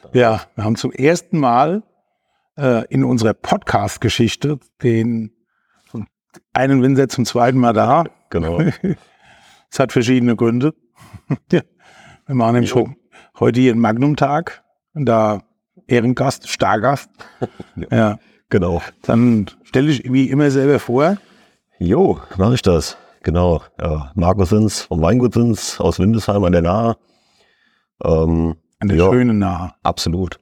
Ja, wir haben zum ersten Mal in unserer Podcast-Geschichte den einen Winzer zum zweiten Mal da. Genau. Es hat verschiedene Gründe. Wir machen nämlich heute hier einen Magnum-Tag. Und da Ehrengast, Stargast. Ja. Genau. Dann stelle ich wie immer selber vor. Jo, mache ich das. Genau. Ja, Markus Sins vom Weingut Sins aus Windesheim an der Nahe. An der schönen Nahe. Absolut.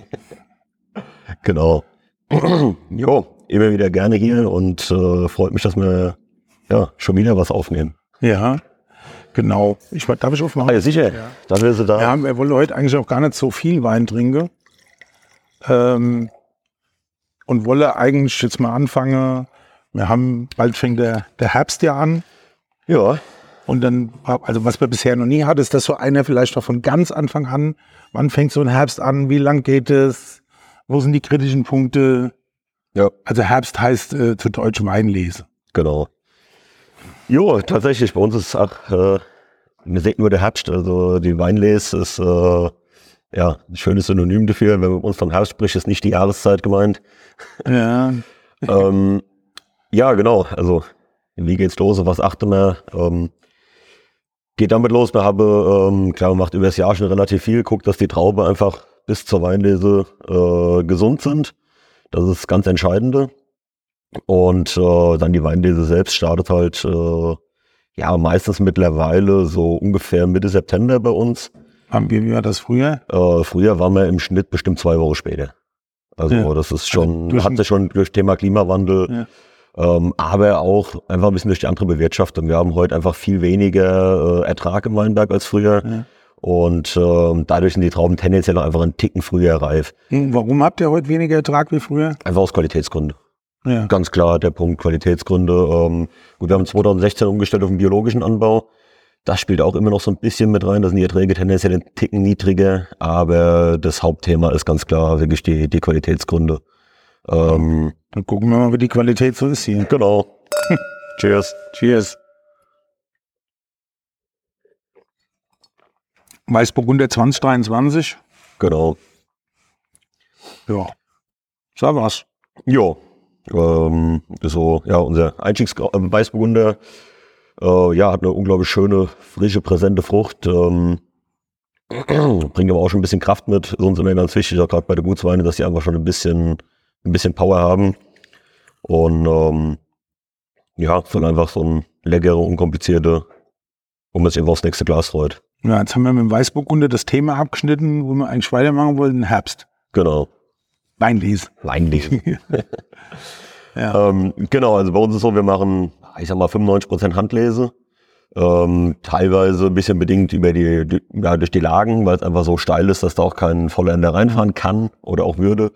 Genau. Jo, immer wieder gerne hier und freut mich, dass wir schon wieder was aufnehmen. Ja, genau. Darf ich aufmachen? Ja, sicher. Ja. Dann wirst du da. Ja, wir wollen heute eigentlich auch gar nicht so viel Wein trinken. Und wolle eigentlich jetzt mal anfangen. Bald fängt der Herbst ja an. Ja. Und dann, also was wir bisher noch nie hatten, ist das so einer vielleicht noch von ganz Anfang an. Wann fängt so ein Herbst an? Wie lang geht es? Wo sind die kritischen Punkte? Ja. Also Herbst heißt zu Deutsch Weinlese. Genau. Jo, tatsächlich, bei uns ist auch, wir sehen nur der Herbst, also die Weinlese ist ein schönes Synonym dafür. Wenn man mit uns vom Herbst spricht, ist nicht die Jahreszeit gemeint. Ja. Ja, genau, also wie geht's los, auf was achten wir? Geht damit los, wir haben, klar, man macht über das Jahr schon relativ viel, guckt, dass die Trauben einfach bis zur Weinlese gesund sind. Das ist das ganz Entscheidende. Und dann die Weinlese selbst startet halt meistens mittlerweile so ungefähr Mitte September bei uns. Wie war das früher? Früher waren wir im Schnitt bestimmt 2 Wochen später. Also das ist schon, hatte schon durch Thema Klimawandel, aber auch einfach ein bisschen durch die andere Bewirtschaftung. Wir haben heute einfach viel weniger Ertrag im Weinberg als früher. Ja. Und dadurch sind die Trauben tendenziell noch einfach einen Ticken früher reif. Warum habt ihr heute weniger Ertrag wie früher? Einfach aus Qualitätsgründen. Ja. Ganz klar der Punkt Qualitätsgründe. Gut, wir haben 2016 umgestellt auf den biologischen Anbau. Das spielt auch immer noch so ein bisschen mit rein. Da sind die Erträge tendenziell einen Ticken niedriger. Aber das Hauptthema ist ganz klar wirklich die Qualitätsgründe. Dann gucken wir mal, wie die Qualität so ist hier. Genau. Cheers. Cheers. Weißburgunder 2023. Genau. Ja. So was. Jo. Unser Einstiegs-Weißburgunder hat eine unglaublich schöne, frische, präsente Frucht. Bringt aber auch schon ein bisschen Kraft mit. Ist uns immer ganz wichtig, auch gerade bei der Gutsweine, dass die einfach schon ein bisschen Power haben. Und soll einfach so ein leckere, unkomplizierte, wo man sich einfach aufs nächste Glas freut. Ja, jetzt haben wir mit dem Weißburgunder das Thema abgeschnitten, wo wir eigentlich weitermachen wollten, Herbst. Genau. Weinlese. Ja. Genau, also bei uns ist so, wir machen, 95% Handlese. Teilweise ein bisschen bedingt durch die Lagen, weil es einfach so steil ist, dass da auch kein Vollender reinfahren kann oder auch würde.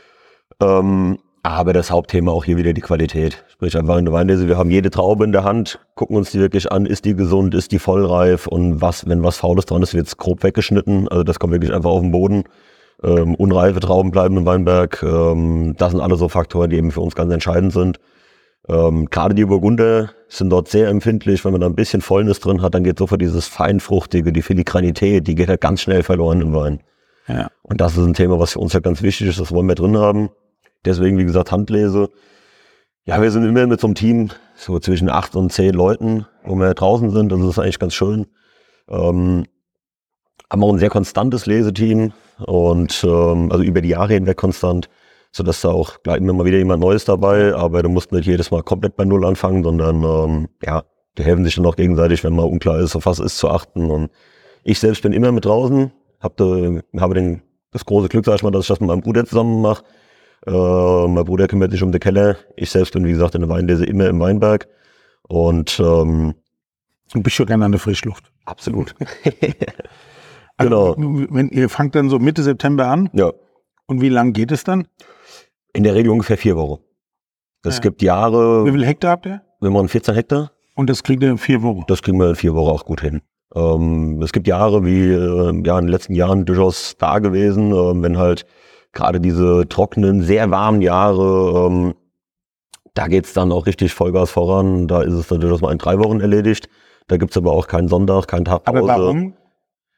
Aber das Hauptthema auch hier wieder die Qualität. Sprich einfach in der Weinlese, wir haben jede Traube in der Hand, gucken uns die wirklich an, ist die gesund, ist die vollreif und wenn was Faules dran ist, wird es grob weggeschnitten. Also das kommt wirklich einfach auf den Boden. Unreife Trauben bleiben im Weinberg. Das sind alle so Faktoren, die eben für uns ganz entscheidend sind. Gerade die Burgunder sind dort sehr empfindlich. Wenn man da ein bisschen Fäulnis drin hat, dann geht sofort dieses Feinfruchtige, die Filigranität, die geht halt ganz schnell verloren im Wein. Ja. Und das ist ein Thema, was für uns halt ganz wichtig ist. Das wollen wir drin haben. Deswegen, wie gesagt, Handlese. Ja, wir sind immer mit so einem Team, so zwischen 8 und 10 Leuten, wo wir draußen sind. Das ist eigentlich ganz schön. Haben auch ein sehr konstantes Leseteam und also über die Jahre hinweg konstant, sodass da auch gleich immer mal wieder jemand Neues dabei, aber du musst nicht jedes Mal komplett bei Null anfangen, sondern die helfen sich dann auch gegenseitig, wenn mal unklar ist, auf was ist zu achten. Und ich selbst bin immer mit draußen, habe das große Glück, sag ich mal, dass ich das mit meinem Bruder zusammen mache. Mein Bruder kümmert sich um den Keller. Ich selbst bin, wie gesagt, in der Weinlese immer im Weinberg. Und du bist schon gerne an der Frischluft. Absolut. Genau. Wenn ihr fangt dann so Mitte September an. Ja. Und wie lang geht es dann? In der Regel ungefähr 4 Wochen. Es gibt Jahre. Wie viele Hektar habt ihr? Wir machen 14 Hektar. Und das kriegt ihr in 4 Wochen? Das kriegen wir in 4 Wochen auch gut hin. Es gibt Jahre wie in den letzten Jahren durchaus da gewesen, wenn halt gerade diese trockenen, sehr warmen Jahre, da geht's dann auch richtig Vollgas voran. Da ist es dann durchaus mal in 3 Wochen erledigt. Da gibt's aber auch keinen Sonntag, keinen Tag Pause. Aber warum?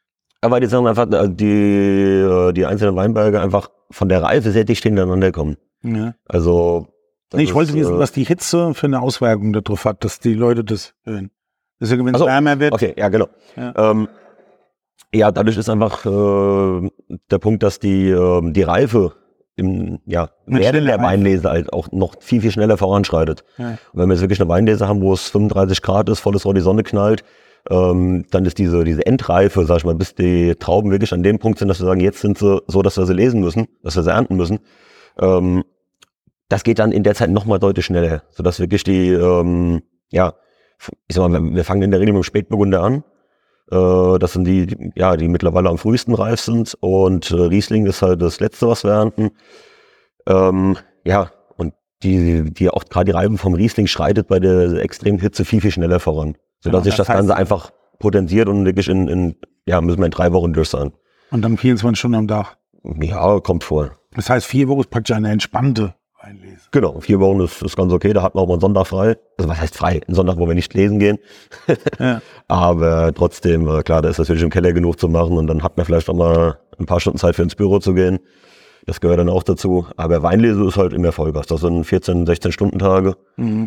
Aber die sagen einfach, die einzelnen Weinberge einfach von der Reife sehr dicht hintereinander kommen. Ja. Also Nee, ich wollte wissen, was die Hitze für eine Auswirkung darauf hat, dass die Leute das hören. Das ist ja, wenn es wärmer wird. Okay, ja, genau. Ja. Dadurch ist einfach der Punkt, dass die Reife während der Weinlese halt auch noch viel, viel schneller voranschreitet. Ja. Und wenn wir jetzt wirklich eine Weinlese haben, wo es 35 Grad ist, volles Rohr, die Sonne knallt, dann ist diese Endreife, sag ich mal, bis die Trauben wirklich an dem Punkt sind, dass wir sagen, jetzt sind sie so, dass wir sie lesen müssen, dass wir sie ernten müssen. Das geht dann in der Zeit nochmal deutlich schneller, sodass wirklich die, ich sag mal, wir fangen in der Regel mit dem Spätburgunder an. Das sind die mittlerweile am frühesten reif sind, und Riesling ist halt das letzte, was wir ernten. Und die auch gerade die Reife vom Riesling schreitet bei der extremen Hitze viel, viel schneller voran, sodass sich das Ganze einfach potenziert und wirklich müssen wir in 3 Wochen durch sein. Und dann 24 Stunden am Tag? Ja, kommt vor. Das heißt, 4 Wochen ist praktisch eine entspannte Weinlese. Genau, 4 Wochen ist ganz okay, da hat man auch mal einen Sonntag frei. Also was heißt frei? Ein Sonntag, wo wir nicht lesen gehen. Ja. Aber trotzdem, klar, da ist natürlich im Keller genug zu machen, und dann hat man vielleicht auch mal ein paar Stunden Zeit für ins Büro zu gehen. Das gehört dann auch dazu. Aber Weinlese ist halt immer Vollgas. Das sind 14, 16 Stunden Tage. Mhm.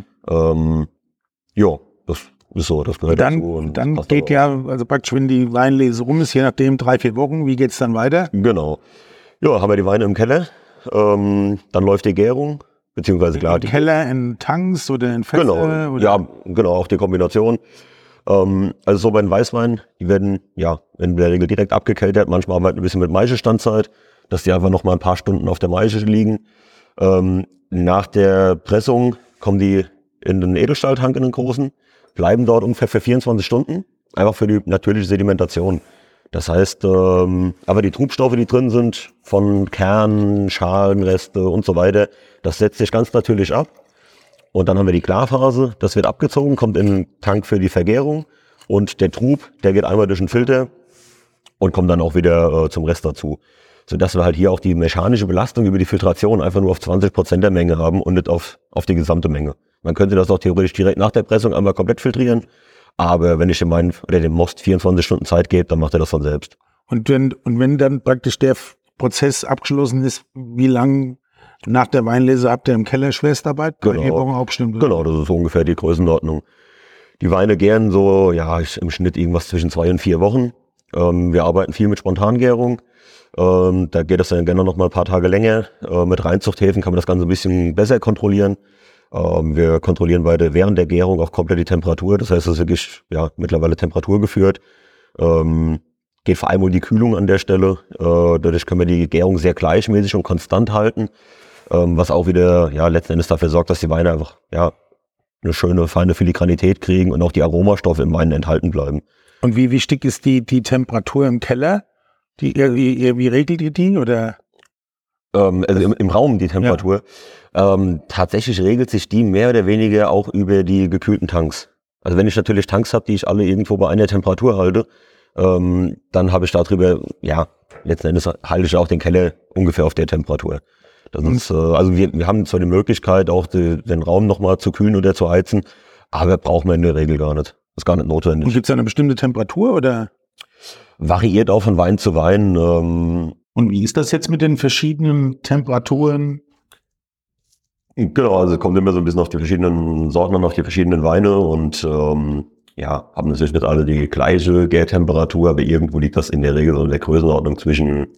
Das ist so, das gehört dazu. Und dann geht also praktisch, wenn die Weinlese rum ist, je nachdem 3, 4 Wochen, wie geht's dann weiter? Genau. Ja, haben wir die Weine im Keller. Dann läuft die Gärung, beziehungsweise klar. Im Keller, in Tanks oder in Fässer? Genau, oder? Ja, genau, auch die Kombination. Also so bei den Weißweinen, die werden in der Regel direkt abgekeltert. Manchmal haben wir halt ein bisschen mit Maischestandzeit, dass die einfach noch mal ein paar Stunden auf der Maische liegen. Nach der Pressung kommen die in den Edelstahltank, in den großen, bleiben dort ungefähr für 24 Stunden, einfach für die natürliche Sedimentation. Das heißt, aber die Trubstoffe, die drin sind, von Kernen, Schalenreste und so weiter, das setzt sich ganz natürlich ab. Und dann haben wir die Klarphase, das wird abgezogen, kommt in den Tank für die Vergärung, und der Trub, der geht einmal durch den Filter und kommt dann auch wieder zum Rest dazu. Sodass wir halt hier auch die mechanische Belastung über die Filtration einfach nur auf 20% der Menge haben und nicht auf die gesamte Menge. Man könnte das auch theoretisch direkt nach der Pressung einmal komplett filtrieren. Aber wenn ich dem Most 24 Stunden Zeit gebe, dann macht er das von selbst. Und wenn dann praktisch der Prozess abgeschlossen ist, wie lang nach der Weinlese habt ihr im Keller Schwerstarbeit? Genau, das ist so ungefähr die Größenordnung. Die Weine gären so, im Schnitt irgendwas zwischen 2 und 4 Wochen. Wir arbeiten viel mit Spontangärung. Da geht es dann gerne noch mal ein paar Tage länger. Mit Reinzuchthäfen kann man das Ganze ein bisschen besser kontrollieren. Wir kontrollieren während der Gärung auch komplett die Temperatur. Das heißt, es ist wirklich mittlerweile temperaturgeführt. Geht vor allem um die Kühlung an der Stelle. Dadurch können wir die Gärung sehr gleichmäßig und konstant halten. Was auch wieder letzten Endes dafür sorgt, dass die Weine einfach eine schöne, feine Filigranität kriegen und auch die Aromastoffe im Wein enthalten bleiben. Und wie wichtig ist die Temperatur im Keller? Wie regelt ihr die? Oder? Also im Raum die Temperatur. Tatsächlich regelt sich die mehr oder weniger auch über die gekühlten Tanks. Also wenn ich natürlich Tanks habe, die ich alle irgendwo bei einer Temperatur halte, dann habe ich darüber, letzten Endes halte ich auch den Keller ungefähr auf der Temperatur. Das ist, also wir haben zwar die Möglichkeit, auch den Raum nochmal zu kühlen oder zu heizen, aber brauchen wir in der Regel gar nicht. Das ist gar nicht notwendig. Und gibt es eine bestimmte Temperatur oder? Variiert auch von Wein zu Wein. Und wie ist das jetzt mit den verschiedenen Temperaturen? Genau, also kommt immer so ein bisschen auf die verschiedenen Sorten und auf die verschiedenen Weine, und haben natürlich nicht alle die gleiche Gärtemperatur, aber irgendwo liegt das in der Regel so in der Größenordnung zwischen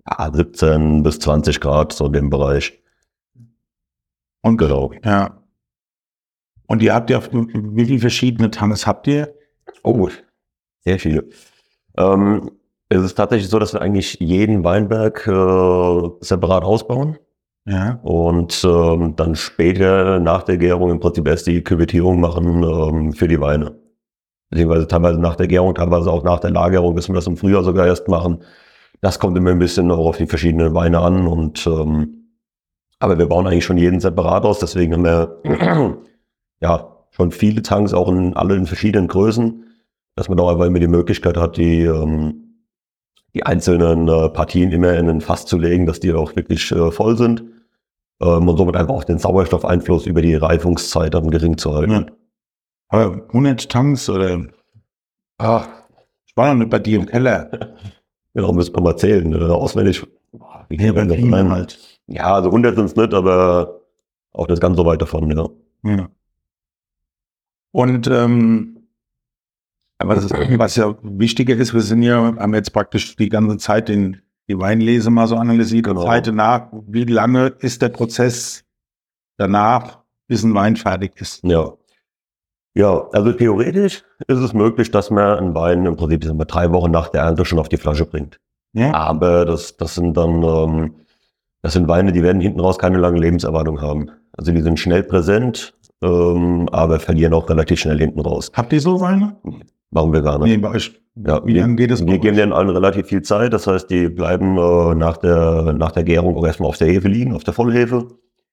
17 bis 20 Grad, so in dem Bereich. Und genau. Ja. Und ihr habt wie viele verschiedene Tanks habt ihr? Oh, sehr viele. Es ist tatsächlich so, dass wir eigentlich jeden Weinberg separat ausbauen. Ja. Und dann später nach der Gärung im Prinzip erst die Küvettierung machen für die Weine. Beziehungsweise teilweise nach der Gärung, teilweise auch nach der Lagerung, bis wir das im Frühjahr sogar erst machen. Das kommt immer ein bisschen auch auf die verschiedenen Weine an. Und aber wir bauen eigentlich schon jeden separat aus, deswegen haben wir schon viele Tanks, auch alle in verschiedenen Größen, dass man auch einfach immer die Möglichkeit hat, die einzelnen Partien immer in ein Fass zu legen, dass die auch wirklich voll sind. Und somit einfach auch den Sauerstoffeinfluss über die Reifungszeit dann gering zu halten. Ja. Aber 100 Tanks oder? Ich war noch nicht bei dir im Keller. Genau, müssen wir mal zählen. Auswendig. Wie viel werden das sein? Halt. Ja, also 100 sind es nicht, aber auch das ganz so weit davon, ja. Ja. Und aber was ja wichtiger ist, haben jetzt praktisch die ganze Zeit die Weinlese mal so analysiert. Genau. Zeit danach, wie lange ist der Prozess danach, bis ein Wein fertig ist? Ja. Ja, also theoretisch ist es möglich, dass man einen Wein im Prinzip 3 Wochen nach der Ernte schon auf die Flasche bringt. Ja. Aber das sind dann, das sind Weine, die werden hinten raus keine lange Lebenserwartung haben. Also die sind schnell präsent, aber verlieren auch relativ schnell hinten raus. Habt ihr so Weine? Machen wir gar nicht. Nee, bei euch. Ja, Wie lange geht es? Wir geben denen allen relativ viel Zeit. Das heißt, die bleiben nach der Gärung auch erstmal auf der Hefe liegen, auf der Vollhefe.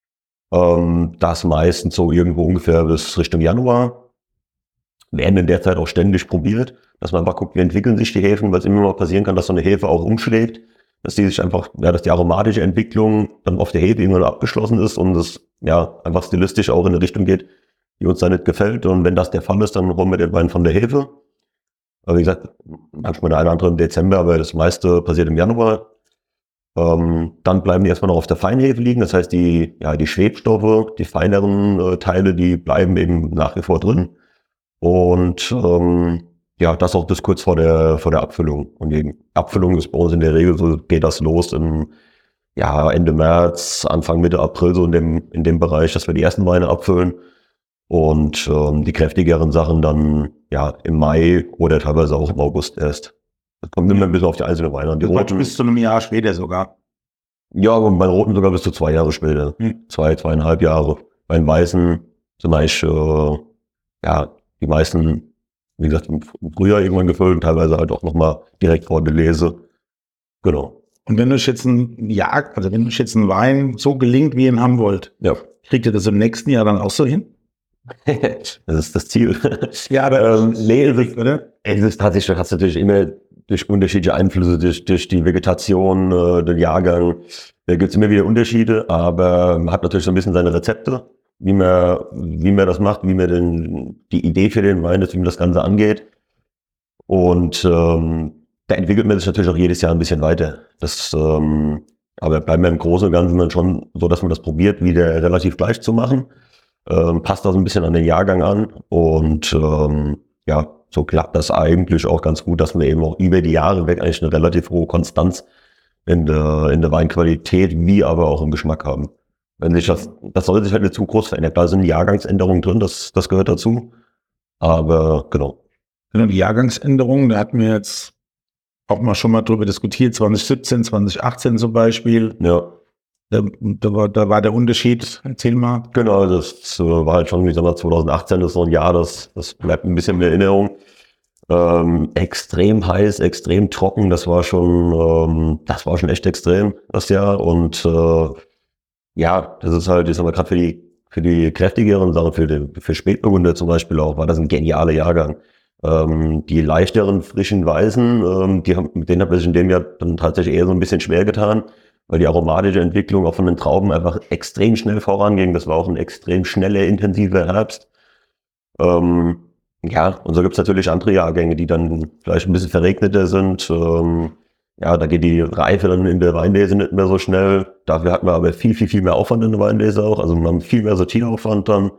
Das meistens so irgendwo ungefähr bis Richtung Januar. Werden in der Zeit auch ständig probiert, dass man einfach guckt, wie entwickeln sich die Hefen, weil es immer mal passieren kann, dass so eine Hefe auch umschlägt, dass die sich einfach, ja, dass die aromatische Entwicklung dann auf der Hefe irgendwann abgeschlossen ist und es ja einfach stilistisch auch in eine Richtung geht, die uns da nicht gefällt. Und wenn das der Fall ist, dann holen wir den Wein von der Hefe. Aber wie gesagt, manchmal der eine oder andere im Dezember, aber das meiste passiert im Januar. Dann bleiben die erstmal noch auf der Feinhefe liegen. Das heißt, die Schwebstoffe, die feineren Teile, die bleiben eben nach wie vor drin. Und ja, das auch bis kurz vor der Abfüllung. Und die Abfüllung ist bei uns in der Regel so, geht das los im Ende März, Anfang Mitte April, so in dem Bereich, dass wir die ersten Weine abfüllen. Und die kräftigeren Sachen dann ja im Mai oder teilweise auch im August erst. Das kommt immer ein bisschen auf die einzelnen Weine an. Die roten bis zu einem Jahr später sogar. Ja, und bei den roten sogar bis zu 2 Jahre später. 2,5 Jahre. Bei den weißen sind eigentlich die meisten, wie gesagt, im Frühjahr irgendwann gefüllt, teilweise halt auch nochmal direkt vor der Lese. Genau. Und wenn euch jetzt ein Wein so gelingt, wie ihr ihn haben wollt, Ja. kriegt ihr das im nächsten Jahr dann auch so hin? Das ist das Ziel. Ja, aber nee, oder? Es ist tatsächlich, du hast natürlich immer durch unterschiedliche Einflüsse, durch die Vegetation, den Jahrgang, da gibt es immer wieder Unterschiede, aber man hat natürlich so ein bisschen seine Rezepte, wie man das macht, wie man die Idee für den Wein ist, wie man das Ganze angeht. Und da entwickelt man sich natürlich auch jedes Jahr ein bisschen weiter. Aber bleiben wir im Großen und Ganzen dann schon so, dass man das probiert, wieder relativ gleich zu machen. Passt das ein bisschen an den Jahrgang an und so klappt das eigentlich auch ganz gut, dass wir eben auch über die Jahre weg eigentlich eine relativ hohe Konstanz in der Weinqualität wie aber auch im Geschmack haben. Wenn sich das soll sich halt nicht zu groß verändern. Da sind Jahrgangsänderungen drin, das gehört dazu. Aber genau. Genau, die Jahrgangsänderungen, da hatten wir jetzt auch schon mal drüber diskutiert, 2017, 2018 zum Beispiel. Ja. Da war der Unterschied, erzähl mal. Genau, das war halt schon, wie gesagt, 2018 ist so ein Jahr, das bleibt ein bisschen in Erinnerung. Extrem heiß, extrem trocken, das war schon echt extrem, das Jahr. Und das ist halt, ich sag mal, gerade für die kräftigeren Sachen, für Spätburgunder zum Beispiel auch, war das ein genialer Jahrgang. Die leichteren, frischen Weißen, mit denen hat man sich in dem Jahr dann tatsächlich eher so ein bisschen schwer getan, weil die aromatische Entwicklung auch von den Trauben einfach extrem schnell voranging. Das war auch ein extrem schneller, intensiver Herbst. Und so gibt's natürlich andere Jahrgänge, die dann vielleicht ein bisschen verregneter sind. Da geht die Reife dann in der Weinlese nicht mehr so schnell. Dafür hat man aber viel, viel, viel mehr Aufwand in der Weinlese auch. Also man hat viel mehr Sortieraufwand dann.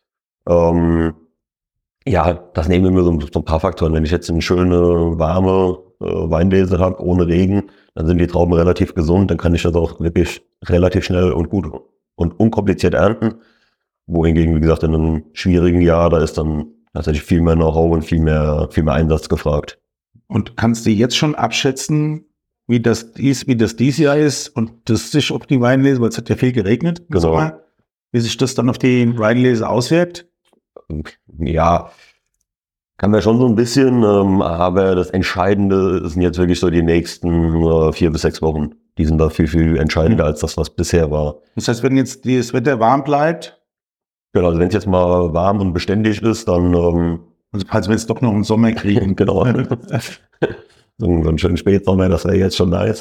Das nehmen wir so ein paar Faktoren. Wenn ich jetzt eine schöne, warme Weinlese habe, ohne Regen, dann sind die Trauben relativ gesund, dann kann ich das auch wirklich relativ schnell und gut und unkompliziert ernten. Wohingegen, wie gesagt, in einem schwierigen Jahr, da ist dann tatsächlich viel mehr Know-how und viel mehr Einsatz gefragt. Und kannst du jetzt schon abschätzen, wie das dies Jahr ist und das sich auf die Weinlese, weil es hat ja viel geregnet, Genau. Wie sich das dann auf die Weinlese auswirkt? Ja, kann man schon so ein bisschen, aber das Entscheidende sind jetzt wirklich so die nächsten 4 bis 6 Wochen. Die sind da viel, viel entscheidender als das, was bisher war. Das heißt, wenn jetzt das Wetter warm bleibt? Genau, also wenn es jetzt mal warm und beständig ist, dann Also falls wir jetzt doch noch einen Sommer kriegen. genau. So einen schönen Spätsommer, das wäre jetzt schon nice.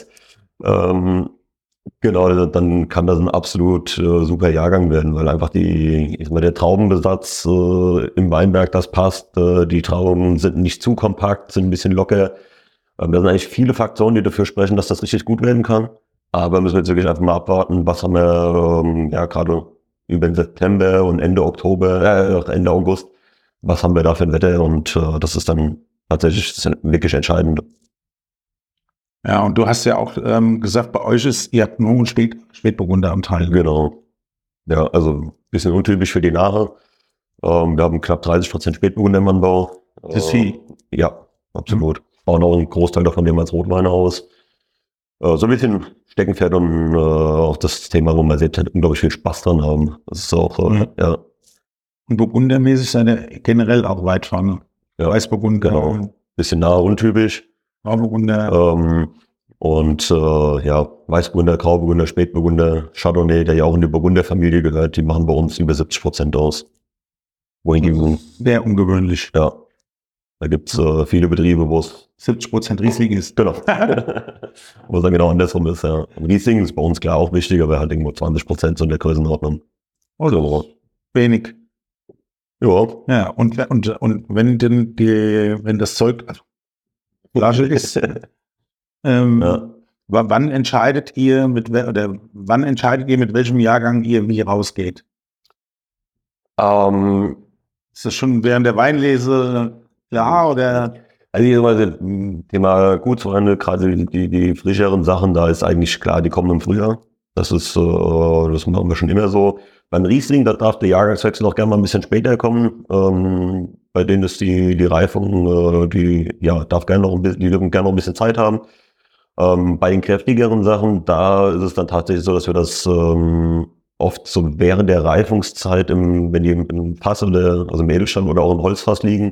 Genau, dann kann das ein absolut super Jahrgang werden, weil einfach der Traubenbesatz im Weinberg, das passt. Die Trauben sind nicht zu kompakt, sind ein bisschen locker Da sind eigentlich viele Faktoren, die dafür sprechen, dass das richtig gut werden kann. Aber müssen wir jetzt wirklich einfach mal abwarten, was haben wir gerade über den September und Ende August, was haben wir da für ein Wetter und das ist dann tatsächlich wirklich entscheidend. Ja, und du hast ja auch gesagt, bei euch ihr habt nur einen Spätburgunder am Teil. Genau. Ja, also ein bisschen untypisch für die Nahe. Wir haben knapp 30% Spätburgunder im Anbau. Das ist viel. Ja, absolut. Bauen auch einen Großteil davon nehmen als Rotweine aus. So ein bisschen Steckenpferd und auch das Thema, wo man selbst halt unglaublich viel Spaß dran haben. Das ist auch, ja. Und burgundermäßig seid ihr generell auch weit vorne. Ja, Weißburgunder. Genau. Bisschen nahe untypisch. Grauburgunder. Weißburgunder, Grauburgunder, Spätburgunder, Chardonnay, der ja auch in die Burgunderfamilie gehört, die machen bei uns über 70% aus. Wohingegen, sehr ungewöhnlich. ja, da gibt's viele Betriebe, wo es 70% Riesling ist. Genau. Wo es dann genau andersrum ist, ja. Und Riesling ist bei uns klar auch wichtig, aber halt irgendwo 20% so in der Größenordnung. Also wenig. Ja. Ja, und wenn denn wenn das Zeug Flasche ist, wann entscheidet ihr mit welchem Jahrgang ihr wie rausgeht? Ist das schon während der Weinlese klar oder? Also Thema Gutsweine, gerade die frischeren Sachen, da ist eigentlich klar, die kommen im Frühjahr. Das machen wir schon immer so. Beim Riesling, da darf der Jahrgangswechsel auch gerne mal ein bisschen später kommen. Bei denen ist die Reifung, die dürfen gerne noch ein bisschen Zeit haben. Bei den kräftigeren Sachen, da ist es dann tatsächlich so, dass wir das oft so während der Reifungszeit, wenn die im Fass also im Edelstahl oder auch im Holzfass liegen,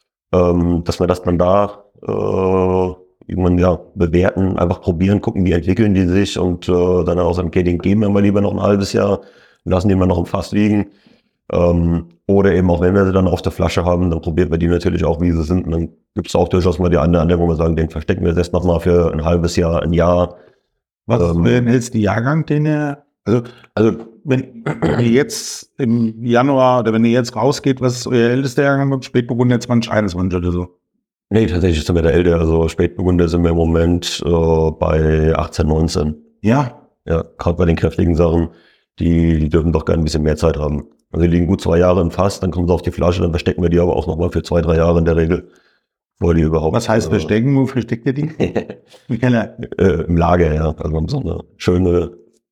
dass wir das dann da irgendwann bewerten, einfach probieren, gucken, wie entwickeln die sich und dann auch sagen, okay, den geben wir mal lieber noch ein halbes Jahr, lassen die mal noch im Fass liegen. Oder eben auch, wenn wir sie dann auf der Flasche haben, dann probieren wir die natürlich auch, wie sie sind. Und dann gibt es auch durchaus mal die andere, wo wir sagen, den verstecken wir jetzt noch mal für ein halbes Jahr, ein Jahr. Was ist denn jetzt die Jahrgang, den ihr, also wenn ihr jetzt im Januar oder wenn ihr jetzt rausgeht, was ist euer ältester Jahrgang? Spätburgunder 2021 oder so? Nee, tatsächlich sind wir der älter. Also Spätburgunder sind wir im Moment bei 18, 19. Ja? Ja, gerade bei den kräftigen Sachen, die dürfen doch gerne ein bisschen mehr Zeit haben. Also die liegen gut 2 Jahre im Fass, dann kommen sie auf die Flasche, dann verstecken wir die aber auch nochmal für 2, 3 Jahre in der Regel. Die überhaupt, was heißt verstecken? Wo versteckt ihr die? Im Keller? Im Lager, ja. Also wir haben so eine schöne,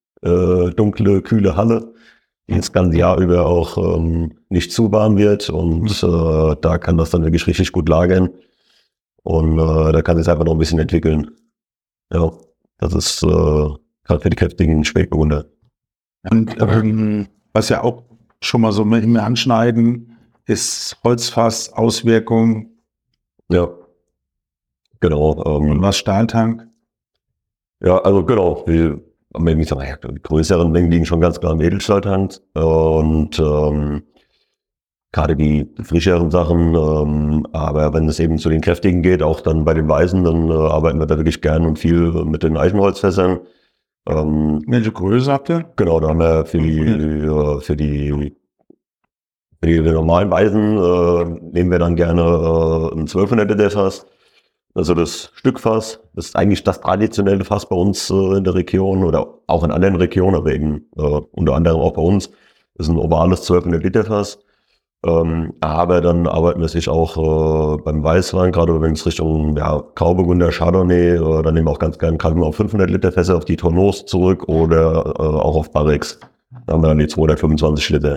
dunkle, kühle Halle, die das ganze Jahr über auch nicht zu warm wird und da kann das dann wirklich richtig gut lagern und da kann es einfach noch ein bisschen entwickeln. Ja, das ist gerade für die kräftigen Spätburgunder. Und was ja auch schon mal so im Anschneiden ist Holzfass, Auswirkung. Ja, genau. Und was Stahltank? Ja, also genau. Die größeren Mengen liegen schon ganz klar im Edelstahltank und gerade die frischeren Sachen, aber wenn es eben zu den kräftigen geht, auch dann bei den Weißen, dann arbeiten wir da wirklich gern und viel mit den Eichenholzfässern. Welche Größe habt ihr? Genau, da haben wir für die normalen Weißen nehmen wir dann gerne ein 1200 Liter Fass. Also das Stückfass, das ist eigentlich das traditionelle Fass bei uns in der Region oder auch in anderen Regionen, aber eben unter anderem auch bei uns. Das ist ein ovales 1200 Liter Fass. Aber dann arbeiten wir sich auch beim Weißwein, gerade wenn es Richtung Grauburgunder, Chardonnay, dann nehmen wir auch ganz gerne auf 500 Liter Fässer auf die Tourneaus zurück oder auch auf Barrix. Da haben wir dann die 225 Liter.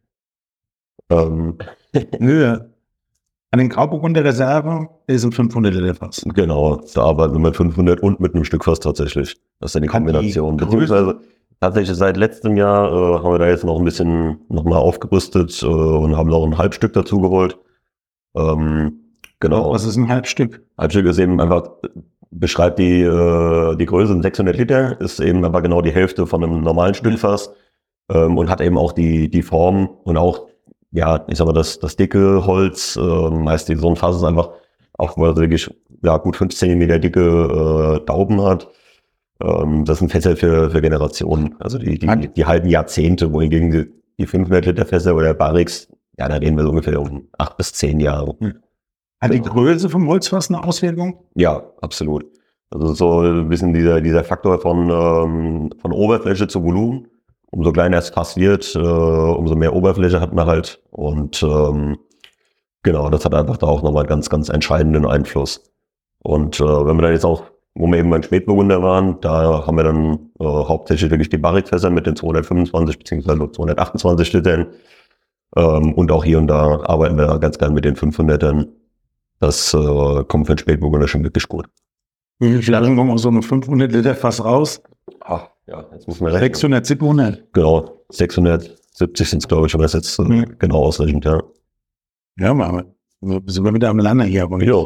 Höhe. An den Grauburgunder Reserve ist ein 500 Liter Fass. Genau, da arbeiten wir mit 500 und mit einem Stückfass tatsächlich. Das ist dann die Kombination. Beziehungsweise tatsächlich seit letztem Jahr haben wir da jetzt noch ein bisschen nochmal aufgerüstet und haben noch ein Halbstück dazu geholt. Genau. Was ist ein Halbstück? Halbstück ist eben einfach, beschreibt die Größe, 600 Liter, ist eben aber genau die Hälfte von einem normalen Stückfass und hat eben auch die Form und auch, ich sag mal, das dicke Holz, meist so ein Fass ist einfach, auch weil es wirklich gut 5 cm dicke Dauben hat. Das sind Fässer für Generationen, also die halben Jahrzehnte, wohingegen die 500 Liter Fässer oder Barrix, da reden wir so ungefähr um 8 bis 10 Jahre. Hat die Größe vom Holzfass eine Auswirkung? Ja, absolut. Also so ein bisschen dieser Faktor von Oberfläche zu Volumen. Umso kleiner das Fass wird, umso mehr Oberfläche hat man halt. Und genau, das hat einfach da auch nochmal ganz, ganz entscheidenden Einfluss. Und wenn wir dann jetzt auch, wo wir eben beim Spätburgunder waren, da haben wir dann hauptsächlich wirklich die Barrikfässer mit den 225 bzw. 228 Litern. Und auch hier und da arbeiten wir ganz gern mit den 500ern. Das kommt für den Spätburgunder schon wirklich gut. Wie viel Flaschen kommen aus so einem 500 Liter Fass raus? Ach, ja, jetzt muss man rechnen. 600, 700? Genau, 670 sind es, glaube ich, wenn man das jetzt genau ausrechnet, ja. Ja, machen wir. Sind wir wieder am Lande hier. Aber Ja.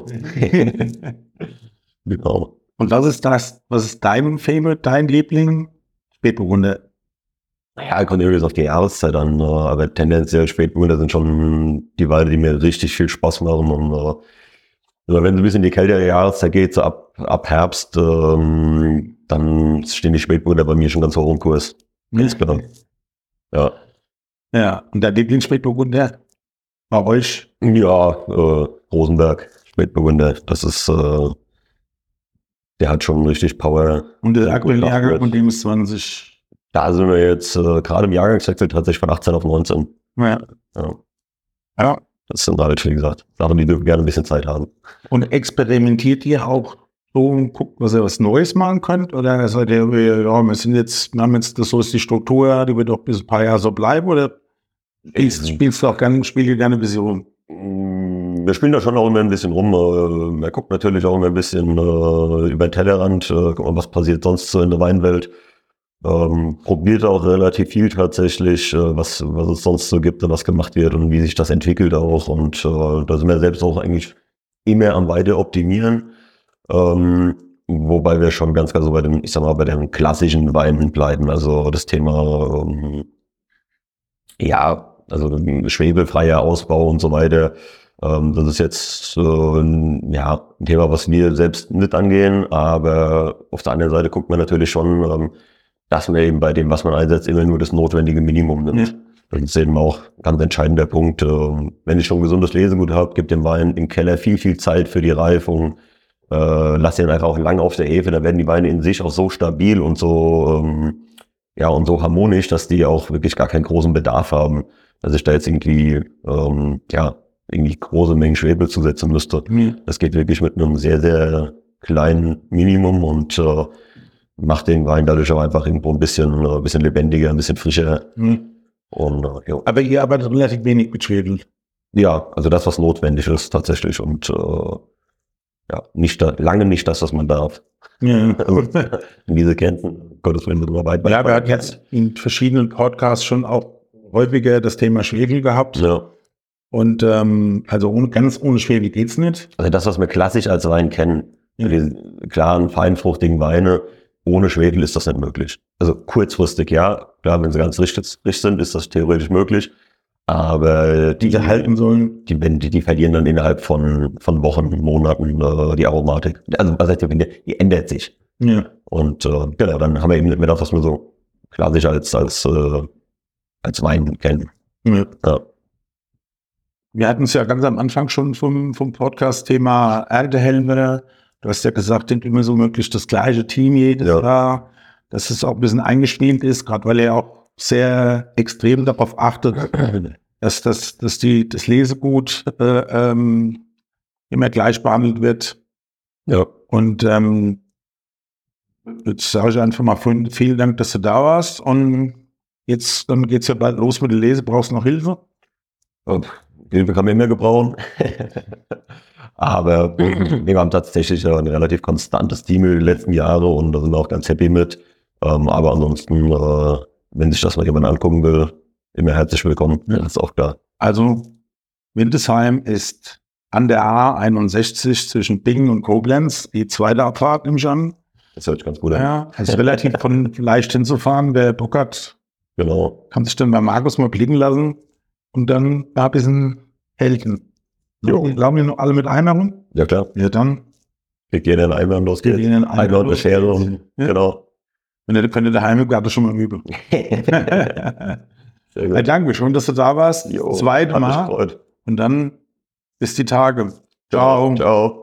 Genau. Und was ist das? Was ist dein Favorite, dein Liebling? Spätburgunder. Ja, kommt irgendwie auf die Jahreszeit an, aber tendenziell Spätburgunder sind schon die Weine, die mir richtig viel Spaß machen. Und also wenn es ein bisschen in die kältere Jahreszeit geht, so ab Herbst, dann stehen die Spätburgunder bei mir schon ganz hoch im Kurs. Ganz klar. Ja. Ja, und dein Lieblingsspätburgunder bei euch? Ja, Rosenberg, Spätburgunder, das ist, der hat schon richtig Power. Und der aktuelle Jahrgang von dem ist 20. Da sind wir jetzt gerade im Jahrgangswechsel tatsächlich von 18 auf 19. Ja. Ja. Das sind halt, wie gesagt, Sachen, die dürfen gerne ein bisschen Zeit haben. Und experimentiert ihr auch so und guckt, was ihr was Neues machen könnt? Oder seid ihr, ja, wir haben jetzt, das so ist die Struktur, die wird doch bis ein paar Jahre so bleiben? Oder spielst du auch gerne, spielt ihr gerne ein bisschen rum? Wir spielen da schon auch immer ein bisschen rum. Man guckt natürlich auch immer ein bisschen über den Tellerrand, guckt mal, was passiert sonst so in der Weinwelt. Probiert auch relativ viel tatsächlich, was es sonst so gibt und was gemacht wird und wie sich das entwickelt auch. Und da sind wir selbst auch eigentlich immer am Weiter optimieren. Wobei wir schon ganz so bei den klassischen Weinen bleiben. Also das Thema, also schwebelfreier Ausbau und so weiter. Das ist jetzt ein Thema, was wir selbst nicht angehen. Aber auf der anderen Seite guckt man natürlich schon, dass man eben bei dem, was man einsetzt, immer nur das notwendige Minimum nimmt. Ja. Das ist eben auch ein ganz entscheidender Punkt. Wenn ich schon gesundes Lesegut habe, gibt dem Wein im Keller viel, viel Zeit für die Reifung. Lass ihn einfach auch lang auf der Hefe, dann werden die Weine in sich auch so stabil und so, und so harmonisch, dass die auch wirklich gar keinen großen Bedarf haben, dass ich da jetzt irgendwie große Mengen Schwefel zusetzen müsste. Mhm. Das geht wirklich mit einem sehr, sehr kleinen Minimum und macht den Wein dadurch auch einfach irgendwo ein bisschen lebendiger, ein bisschen frischer. Mhm. Und, Aber ihr arbeitet relativ wenig mit Schwefel. Ja, also das, was notwendig ist tatsächlich und lange nicht das, was man darf. Ja. Also, in diese Grenzen, Gottes Willen, drüber weit. Ja, wir hatten jetzt in verschiedenen Podcasts schon auch häufiger das Thema Schwefel gehabt. Ja. Und ganz ohne Schwefel geht's nicht. Also das, was wir klassisch als Wein kennen, die klaren, feinfruchtigen Weine, ohne Schwefel ist das nicht möglich. Also kurzfristig, ja, klar, wenn sie ganz richtig sind, ist das theoretisch möglich. Aber die verlieren dann innerhalb von Wochen, Monaten die Aromatik. Also was heißt die ändert sich. Ja. Und dann haben wir eben nicht mehr das, was wir so klassisch als Wein kennen. Ja. Ja. Wir hatten es ja ganz am Anfang schon vom Podcast-Thema Erntehelfer. Du hast ja gesagt, sind immer so möglich das gleiche Team jedes Jahr, dass es auch ein bisschen eingespielt ist, gerade weil er auch sehr extrem darauf achtet, dass das Lesegut immer gleich behandelt wird. Ja. Und jetzt sage ich einfach mal vielen Dank, dass du da warst. Und dann geht's ja bald los mit der Lese. Brauchst du noch Hilfe? Hilfe kann man immer gebrauchen. Aber wir haben tatsächlich ein relativ konstantes Team in den letzten Jahren und da sind wir auch ganz happy mit. Aber ansonsten, wenn sich das mal jemand angucken will, immer herzlich willkommen. Ja. Das ist auch klar. Also, Windesheim ist an der A61 zwischen Bingen und Koblenz, die zweite Abfahrt im Jan. Das hört sich ganz gut an. Ja, ist relativ leicht hinzufahren. Wer Bock hat, kann sich dann bei Markus mal blicken lassen und dann da ein bisschen helfen. Glauben wir noch alle mit Eimer rum? Ja, klar. Ja, dann. Kriegt jeder einen Eimer und los geht's. Eimer und eine Schere und genau. Wenn ihr könnt, daheim gab es schon mal üben. Sehr gut. Danke, schön, dass du da warst. Jo, zweite Mal. Und dann bis die Tage. Ciao. Ciao.